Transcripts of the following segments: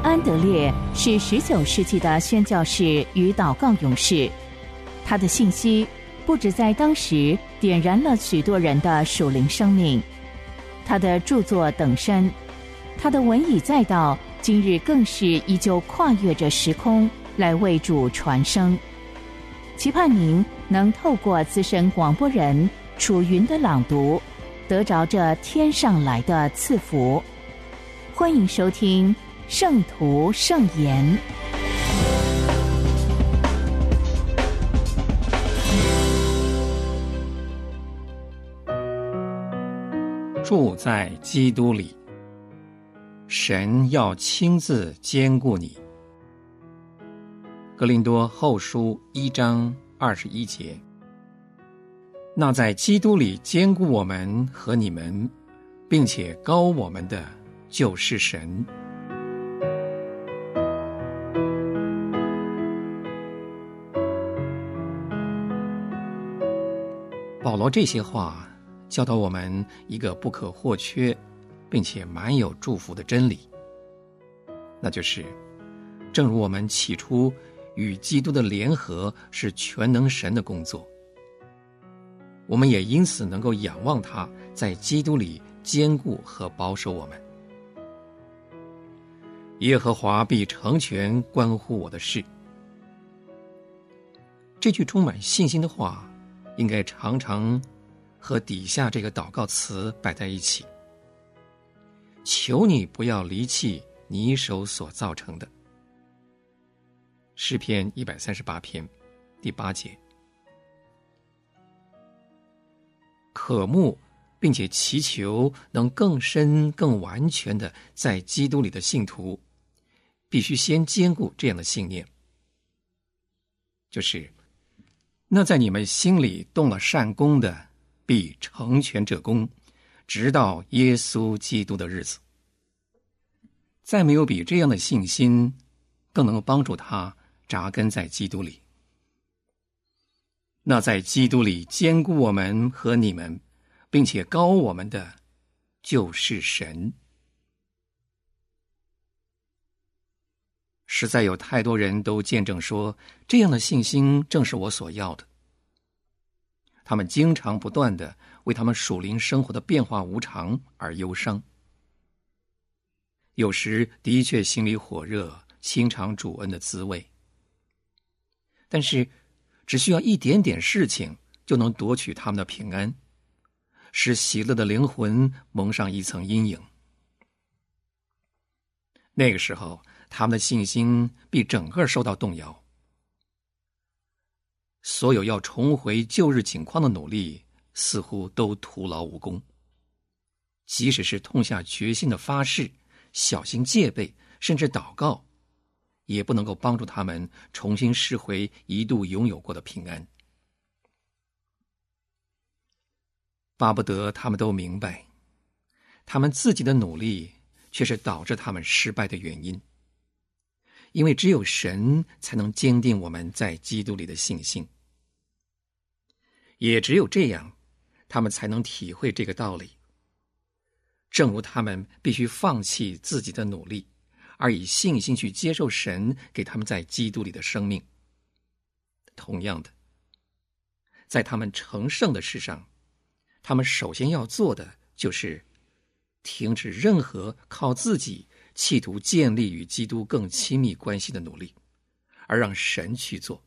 安德烈是19世纪的宣教士与祷告勇士，他的信息不只在当时点燃了许多人的属灵生命，他的著作等身，他的文以载道，今日更是依旧跨越着时空来为主传声。期盼您能透过资深广播人楚云的朗读，得着这天上来的赐福。欢迎收听圣徒圣言。 住在基督里，神要亲自坚固你。哥林多后书1章21节。那在基督里坚固我们和你们，并且膏我们的，就是神。保罗这些话教导我们一个不可或缺并且满有祝福的真理，那就是正如我们起初与基督的联合是全能神的工作，我们也因此能够仰望他在基督里坚固和保守我们。耶和华必成全关乎我的事。这句充满信心的话应该常常和底下这个祷告词摆在一起。求你不要离弃你手所造成的。诗篇138篇第8节。渴慕并且祈求能更深更完全的在基督里的信徒，必须先坚固这样的信念，就是那在你们心里动了善功的，必成全这功，直到耶稣基督的日子。再没有比这样的信心更能帮助他扎根在基督里。那在基督里坚固我们和你们，并且膏我们的，就是神。实在有太多人都见证说，这样的信心正是我所要的。他们经常不断地为他们属灵生活的变化无常而忧伤，有时的确心里火热，欣赏主恩的滋味，但是只需要一点点事情就能夺取他们的平安，使喜乐的灵魂蒙上一层阴影。那个时候他们的信心必整个受到动摇，所有要重回旧日景况的努力似乎都徒劳无功，即使是痛下决心的发誓、小心戒备甚至祷告，也不能够帮助他们重新拾回一度拥有过的平安。巴不得他们都明白，他们自己的努力却是导致他们失败的原因，因为只有神才能坚定我们在基督里的信心，也只有这样，他们才能体会这个道理。正如他们必须放弃自己的努力，而以信心去接受神给他们在基督里的生命，同样的，在他们成圣的事上，他们首先要做的就是停止任何靠自己企图建立与基督更亲密关系的努力，而让神去做。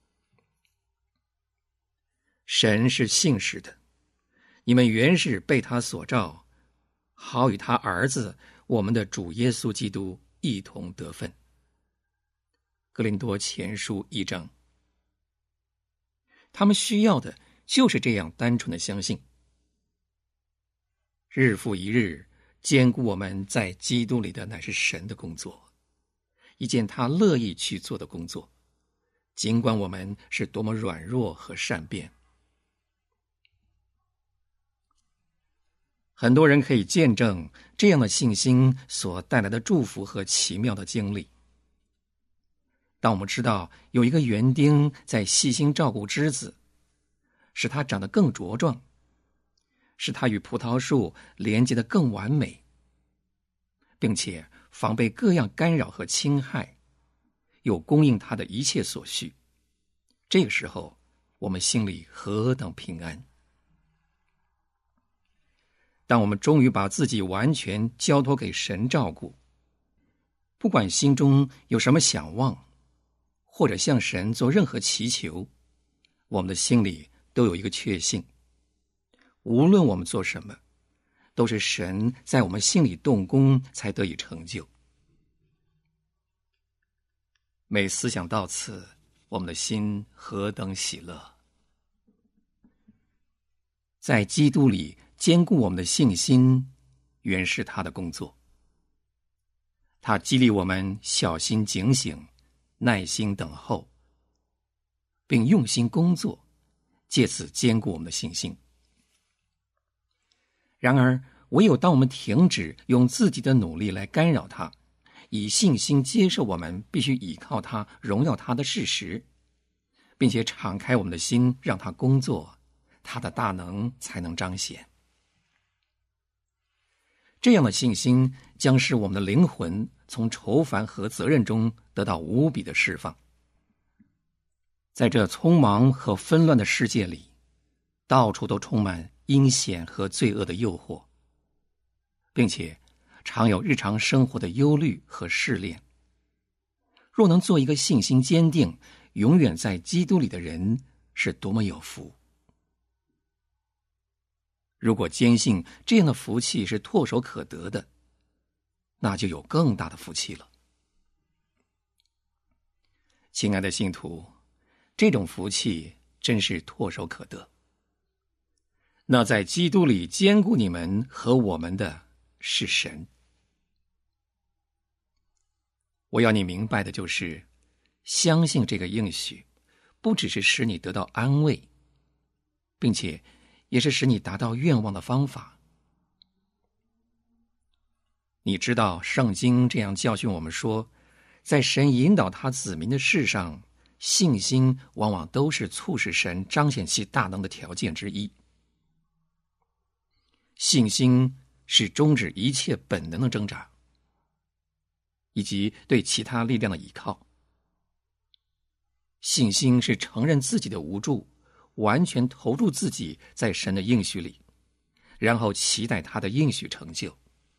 神是信实的，你们原是被他所召，好与他儿子我们的主耶稣基督一同得分。哥林多前书1章。他们需要的就是这样单纯的相信。日复一日坚固我们在基督里的乃是神的工作，一件他乐意去做的工作，尽管我们是多么软弱和善变。很多人可以见证这样的信心所带来的祝福和奇妙的经历。当我们知道有一个园丁在细心照顾枝子，使它长得更茁壮，使它与葡萄树连接得更完美，并且防备各样干扰和侵害，又供应他的一切所需。这个时候，我们心里何等平安！当我们终于把自己完全交托给神照顾，不管心中有什么想望，或者向神做任何祈求，我们的心里都有一个确信，无论我们做什么，都是神在我们心里动工才得以成就。每思想到此，我们的心何等喜乐！在基督里坚固我们的信心，原是他的工作。他激励我们小心警醒，耐心等候，并用心工作，借此坚固我们的信心。然而，唯有当我们停止用自己的努力来干扰他，以信心接受我们必须倚靠他、荣耀他的事实，并且敞开我们的心让他工作，他的大能才能彰显。这样的信心将使我们的灵魂从愁烦和责任中得到无比的释放。在这匆忙和纷乱的世界里，到处都充满阴险和罪恶的诱惑，并且常有日常生活的忧虑和试炼。若能做一个信心坚定、永远在基督里的人，是多么有福！如果坚信这样的福气是唾手可得的，那就有更大的福气了。亲爱的信徒，这种福气真是唾手可得。那在基督里坚固你们和我们的是神。我要你明白的就是，相信这个应许，不只是使你得到安慰，并且也是使你达到愿望的方法。你知道圣经这样教训我们说，在神引导他子民的事上，信心往往都是促使神彰显其大能的条件之一。信心是终止一切本能的挣扎，以及对其他力量的依靠。信心是承认自己的无助，完全投入自己在神的应许里，然后期待他的应许成就。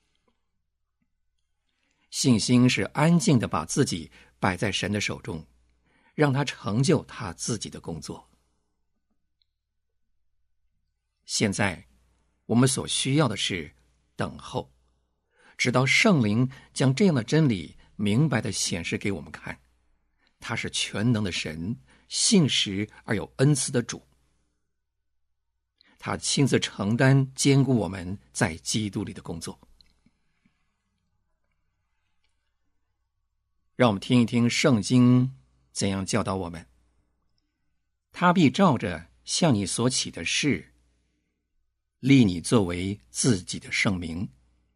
信心是安静地把自己摆在神的手中，让他成就他自己的工作。现在我们所需要的是等候，直到圣灵将这样的真理明白地显示给我们看。他是全能的神，信实而有恩慈的主。他亲自承担兼顾我们在基督里的工作。让我们听一听圣经怎样教导我们。他必照着向你所起的事，立你作为自己的圣名。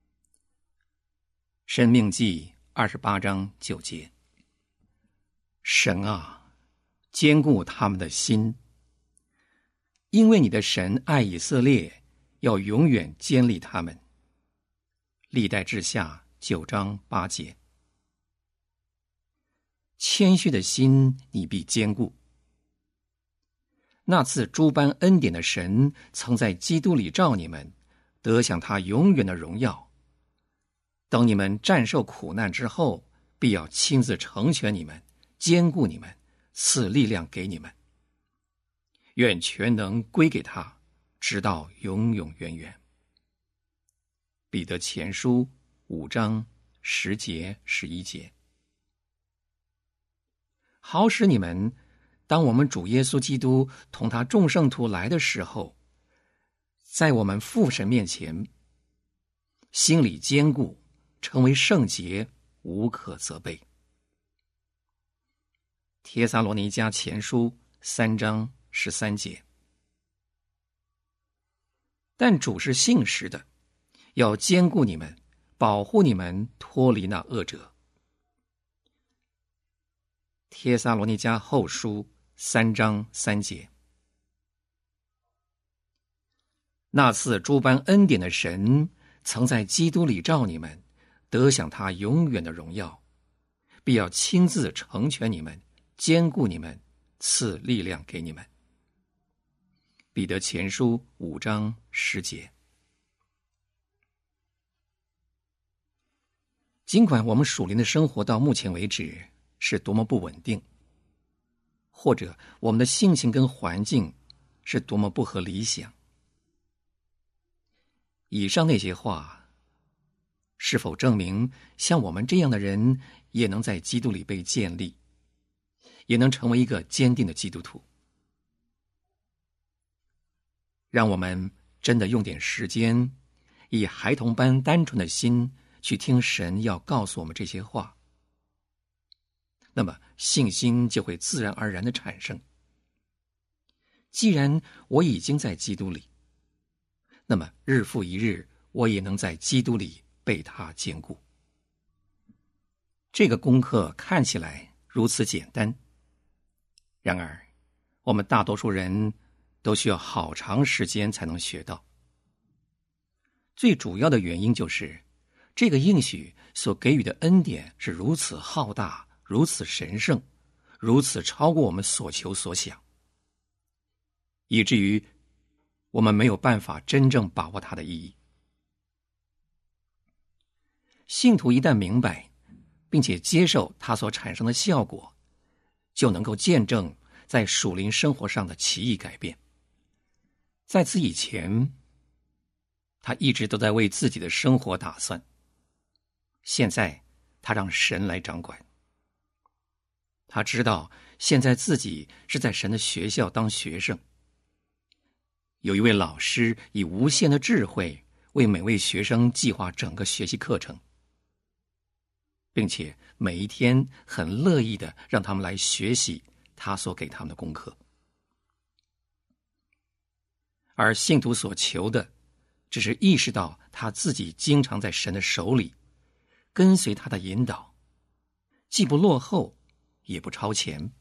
申命记28章9节。神啊，坚固他们的心，因为你的神爱以色列，要永远坚立他们。历代志下9章8节。谦虚的心你必坚固。那次诸般恩典的神曾在基督里召你们，得享他永远的荣耀。等你们战胜苦难之后，必要亲自成全你们，坚固你们，赐力量给你们。愿全能归给他，直到永永远远。彼得前书5章10节11节。好使你们当我们主耶稣基督同他众圣徒来的时候，在我们父神面前心里坚固，成为圣洁，无可责备。帖撒罗尼迦前书3章13节。但主是信实的，要坚固你们，保护你们脱离那恶者。帖撒罗尼迦后书3章3节。那次诸般恩典的神曾在基督里召你们， 得享他永远的荣耀，必要亲自成全你们，坚固你们，赐力量给你们。彼得前书5章10节。尽管我们属灵的生活到目前为止是多么不稳定，或者我们的性情跟环境是多么不合理想，以上那些话是否证明像我们这样的人也能在基督里被建立，也能成为一个坚定的基督徒？让我们真的用点时间，以孩童般单纯的心去听神要告诉我们这些话，那么信心就会自然而然的产生。既然我已经在基督里，那么日复一日，我也能在基督里被他坚固。这个功课看起来如此简单，然而我们大多数人都需要好长时间才能学到。最主要的原因就是这个应许所给予的恩典是如此浩大，如此神圣，如此超过我们所求所想，以至于我们没有办法真正把握它的意义。信徒一旦明白并且接受它所产生的效果，就能够见证在属灵生活上的奇异改变。在此以前，他一直都在为自己的生活打算，现在他让神来掌管。他知道现在自己是在神的学校当学生，有一位老师以无限的智慧为每位学生计划整个学习课程，并且每一天很乐意的让他们来学习他所给他们的功课。而信徒所求的只是意识到他自己经常在神的手里，跟随他的引导，既不落后也不超前。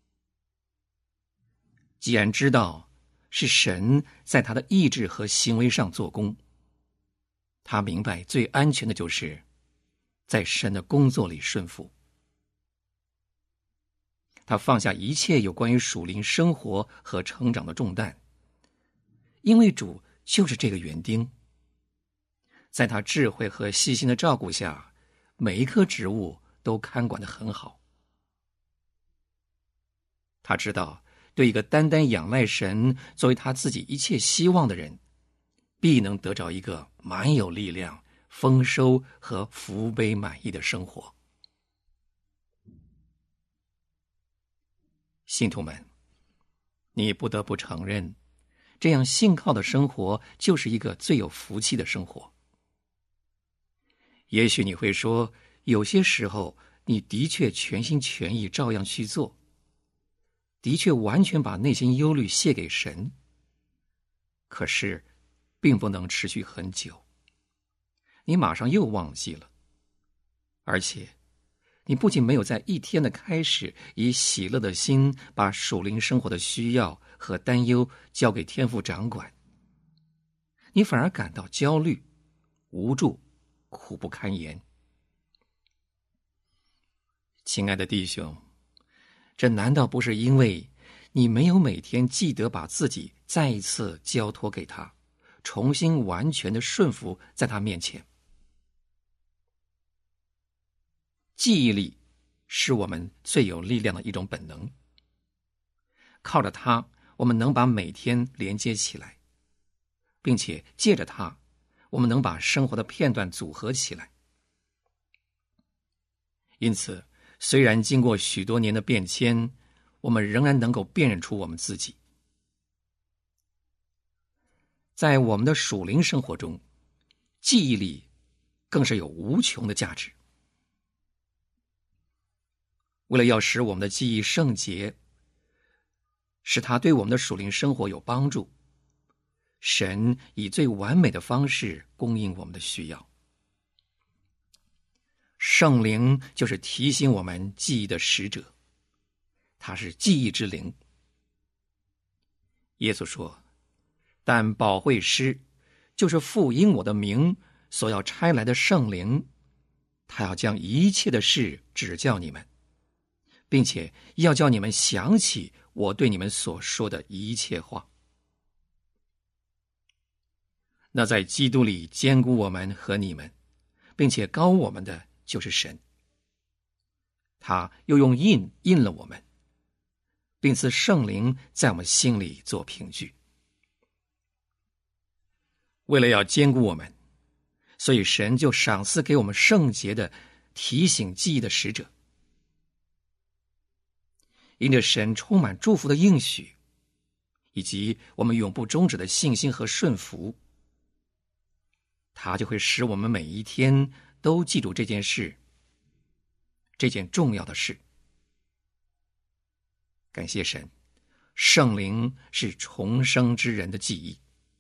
既然知道是神在他的意志和行为上做工，他明白最安全的就是在神的工作里顺服。他放下一切有关于属灵生活和成长的重担，因为主就是这个园丁，在他智慧和细心的照顾下，每一棵植物都看管得很好。他知道对一个单单仰赖神作为他自己一切希望的人，必能得着一个满有力量、丰收和福杯满溢的生活。信徒们，你不得不承认，这样信靠的生活就是一个最有福气的生活。也许你会说，有些时候你的确全心全意照样去做，的确完全把内心忧虑卸给神，可是并不能持续很久，你马上又忘记了，而且你不仅没有在一天的开始以喜乐的心把属灵生活的需要和担忧交给天父掌管，你反而感到焦虑、无助、苦不堪言。亲爱的弟兄，这难道不是因为你没有每天记得把自己再一次交托给他，重新完全的顺服在他面前？记忆力是我们最有力量的一种本能，靠着它，我们能把每天连接起来，并且借着它，我们能把生活的片段组合起来。因此，虽然经过许多年的变迁，我们仍然能够辨认出我们自己。在我们的属灵生活中，记忆力更是有无穷的价值。为了要使我们的记忆圣洁，使它对我们的属灵生活有帮助，神以最完美的方式供应我们的需要。圣灵就是提醒我们记忆的使者，他是记忆之灵。耶稣说，但保惠师就是父因我的名所要差来的圣灵， 他要将一切的事指教你们，并且要叫你们想起我对你们所说的一切话。那在基督里坚固我们和你们，并且膏我们的就是神。他又用印了我们，并赐圣灵在我们心里做凭据。为了要坚固我们，所以神就赏赐给我们圣洁的提醒记忆的使者。因着神充满祝福的应许，以及我们永不终止的信心和顺服，他就会使我们每一天都记住这件事，这件重要的事。感谢神，圣灵是重生之人的记忆。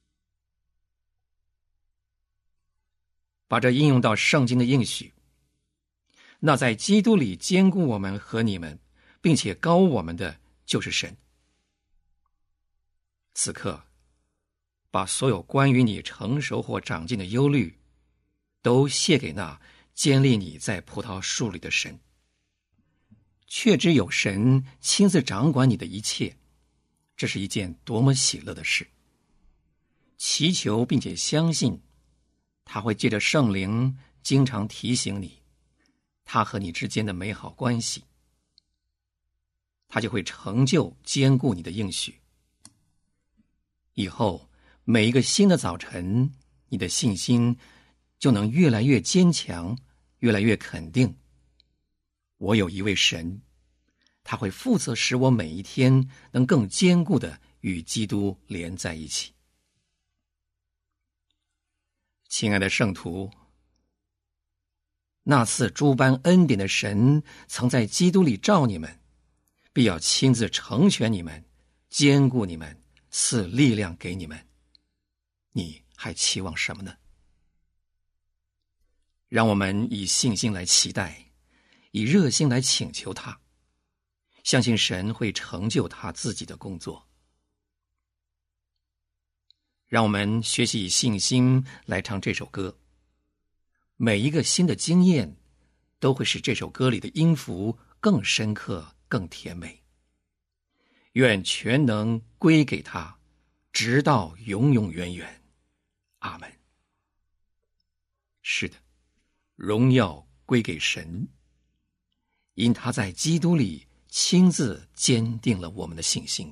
把这应用到圣经的应许，那在基督里坚固我们和你们，并且膏我们的就是神。此刻，把所有关于你成熟或长进的忧虑，都卸给那建立你在葡萄树里的神。确知有神亲自掌管你的一切，这是一件多么喜乐的事。祈求并且相信，他会借着圣灵经常提醒你他和你之间的美好关系，他就会成就坚固你的应许。以后每一个新的早晨，你的信心就能越来越坚强，越来越肯定。我有一位神，他会负责使我每一天能更坚固地与基督连在一起。亲爱的圣徒，那赐诸般恩典的神曾在基督里召你们，必要亲自成全你们，坚固你们，赐力量给你们。你还期望什么呢？让我们以信心来期待，以热心来请求他，相信神会成就他自己的工作。让我们学习以信心来唱这首歌，每一个新的经验都会使这首歌里的音符更深刻、更甜美。愿全能归给他，直到永永远远。阿们。是的，荣耀归给神，因他在基督里亲自坚定了我们的信心。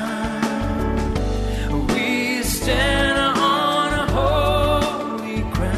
Stand on a holy ground.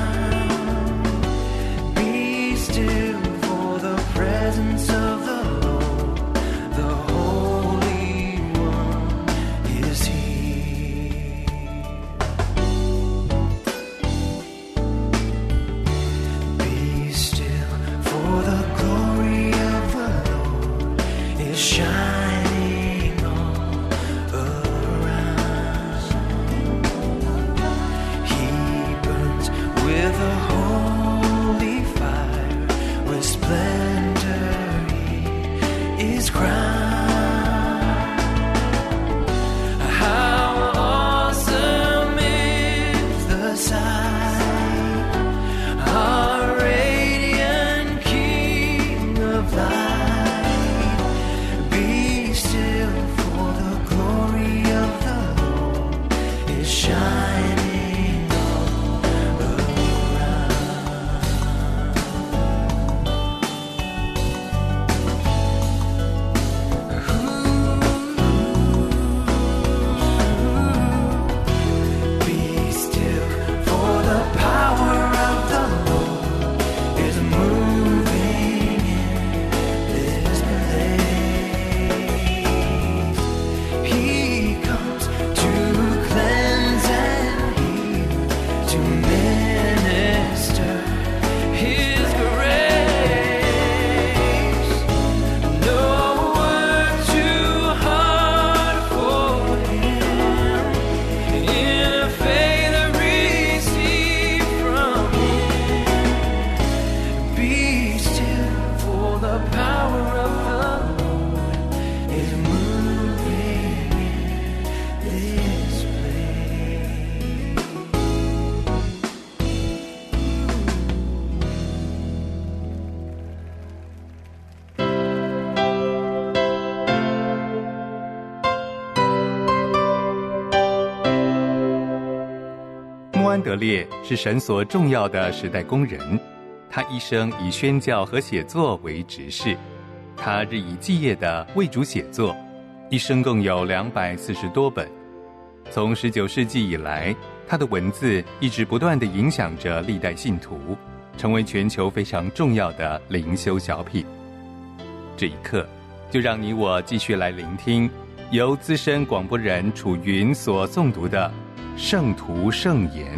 德烈是神所重要的时代工人，他一生以宣教和写作为职事，他日以继夜地为主写作，一生共有240多本。从19世纪以来，他的文字一直不断地影响着历代信徒，成为全球非常重要的灵修小品。这一刻，就让你我继续来聆听由资深广播人楚云所诵读的《圣徒圣言》。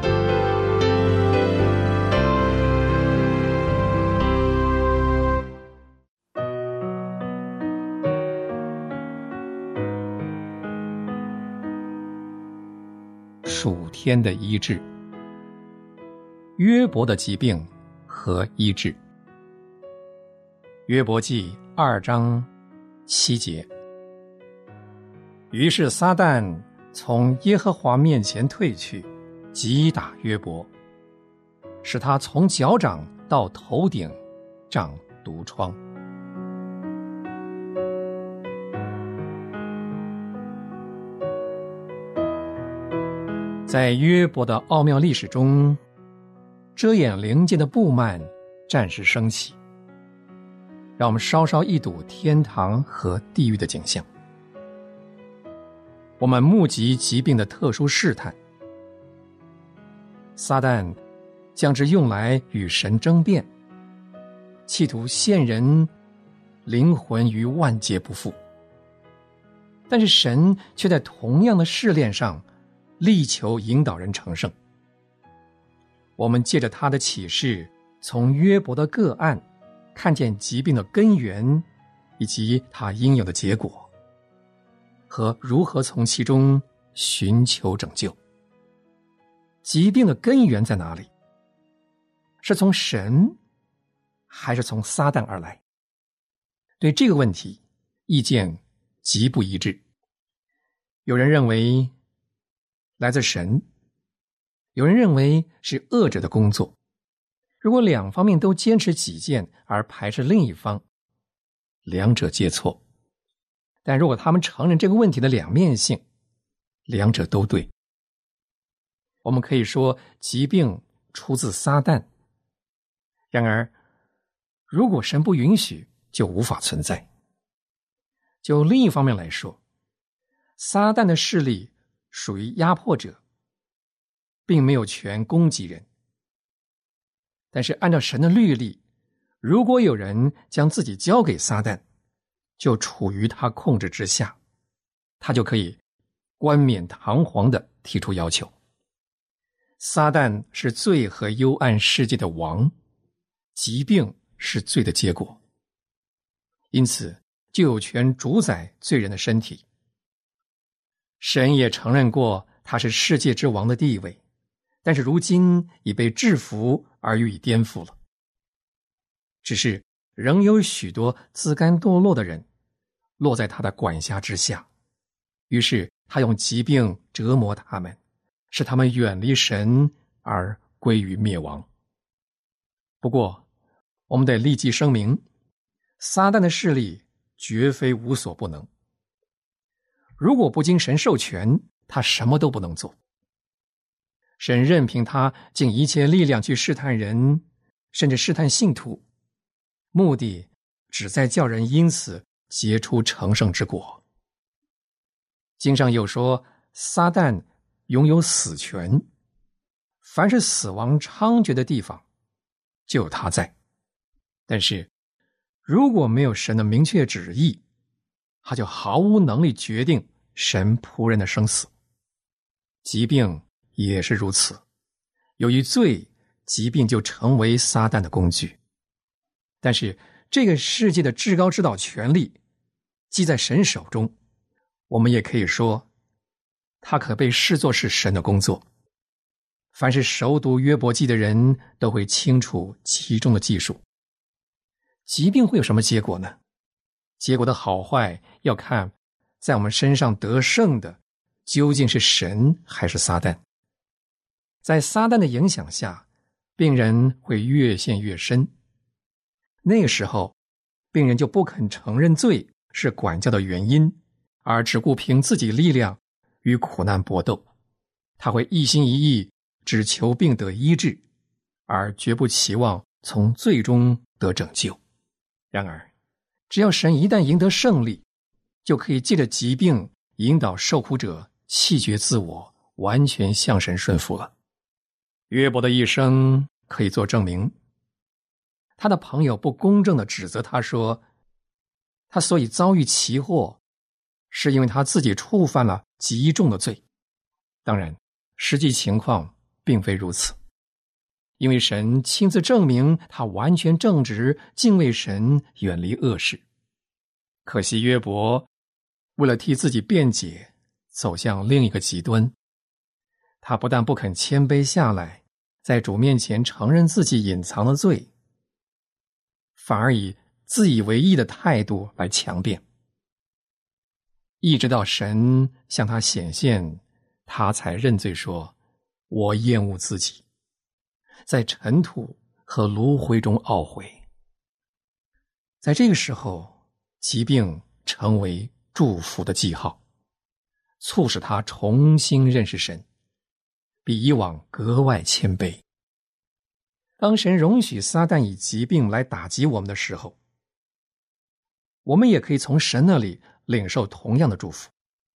属天的医治，约伯的疾病和医治。约伯记2章7节。于是撒旦从耶和华面前退去，击打约伯，使他从脚掌到头顶长毒疮。在约伯的奥妙历史中，遮掩灵界的布幔暂时升起，让我们稍稍一睹天堂和地狱的景象。我们目击疾病的特殊试探，撒旦将之用来与神争辩，企图陷人灵魂于万劫不复。但是神却在同样的试炼上力求引导人成圣。我们借着他的启示，从约伯的个案看见疾病的根源以及他应有的结果，和如何从其中寻求拯救。疾病的根源在哪里？是从神还是从撒旦而来？对这个问题，意见极不一致。有人认为来自神，有人认为是恶者的工作。如果两方面都坚持己见而排斥另一方，两者皆错。但如果他们承认这个问题的两面性，两者都对。我们可以说疾病出自撒旦，然而如果神不允许，就无法存在。就另一方面来说，撒旦的势力属于压迫者，并没有权攻击人。但是按照神的律例，如果有人将自己交给撒旦，就处于他控制之下，他就可以冠冕堂皇地提出要求。撒旦是罪和幽暗世界的王，疾病是罪的结果，因此就有权主宰罪人的身体。神也承认过他是世界之王的地位，但是如今已被制服而予以颠覆了。只是仍有许多自甘堕落的人落在他的管辖之下，于是他用疾病折磨他们，使他们远离神而归于灭亡。不过我们得立即声明，撒旦的势力绝非无所不能。如果不经神授权，他什么都不能做。神任凭他尽一切力量去试探人，甚至试探信徒，目的只在叫人因此结出成圣之果。经上有说，撒旦拥有死权，凡是死亡猖獗的地方，就有他在。但是如果没有神的明确旨意，他就毫无能力决定神仆人的生死。疾病也是如此，由于罪，疾病就成为撒旦的工具。但是这个世界的至高指导权力既在神手中，我们也可以说它可被视作是神的工作。凡是熟读约伯记的人都会清楚其中的技术。疾病会有什么结果呢？结果的好坏要看在我们身上得胜的究竟是神还是撒旦。在撒旦的影响下，病人会越陷越深。那个时候，病人就不肯承认罪是管教的原因，而只顾凭自己力量与苦难搏斗。他会一心一意只求病得医治，而绝不期望从罪中得拯救。然而，只要神一旦赢得胜利，就可以借着疾病引导受苦者弃绝自我，完全向神顺服了。约伯的一生可以做证明。他的朋友不公正地指责他说，他所以遭遇其祸，是因为他自己触犯了极重的罪。当然，实际情况并非如此，因为神亲自证明他完全正直，敬畏神，远离恶事。可惜约伯为了替自己辩解，走向另一个极端。他不但不肯谦卑下来，在主面前承认自己隐藏的罪，反而以自以为意的态度来强辩。一直到神向他显现，他才认罪说，我厌恶自己，在尘土和炉灰中懊悔。在这个时候，疾病成为祝福的记号，促使他重新认识神，比以往格外谦卑。当神容许撒旦以疾病来打击我们的时候，我们也可以从神那里领受同样的祝福。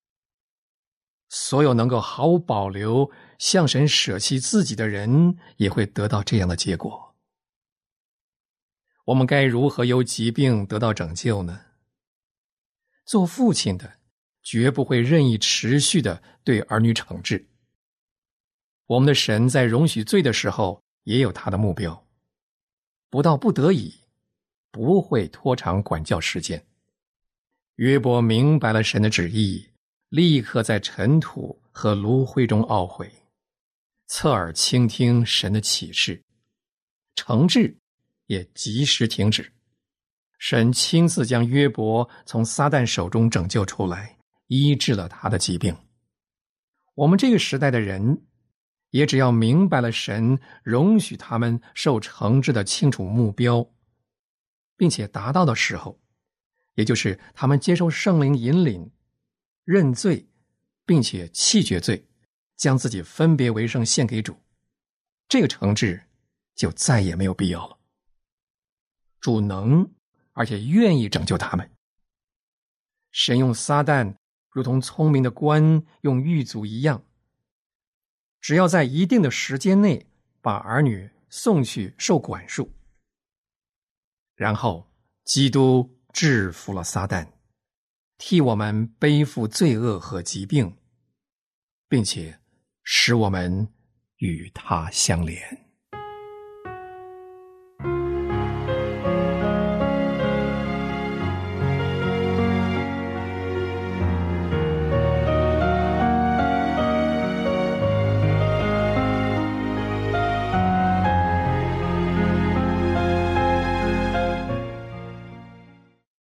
所有能够毫无保留向神舍弃自己的人，也会得到这样的结果。我们该如何由疾病得到拯救呢？做父亲的绝不会任意持续地对儿女惩治。我们的神在容许罪的时候也有他的目标，不到不得已，不会拖长管教时间。约伯明白了神的旨意，立刻在尘土和炉灰中懊悔，侧耳倾听神的启示，惩治也及时停止。神亲自将约伯从撒旦手中拯救出来，医治了他的疾病。我们这个时代的人，也只要明白了神容许他们受惩治的清楚目标，并且达到的时候，也就是他们接受圣灵引领，认罪，并且弃绝罪，将自己分别为圣献给主，这个惩治就再也没有必要了。主能而且愿意拯救他们。神用撒旦如同聪明的官用狱卒一样，只要在一定的时间内把儿女送去受管束，然后基督制服了撒旦，替我们背负罪恶和疾病，并且使我们与他相连。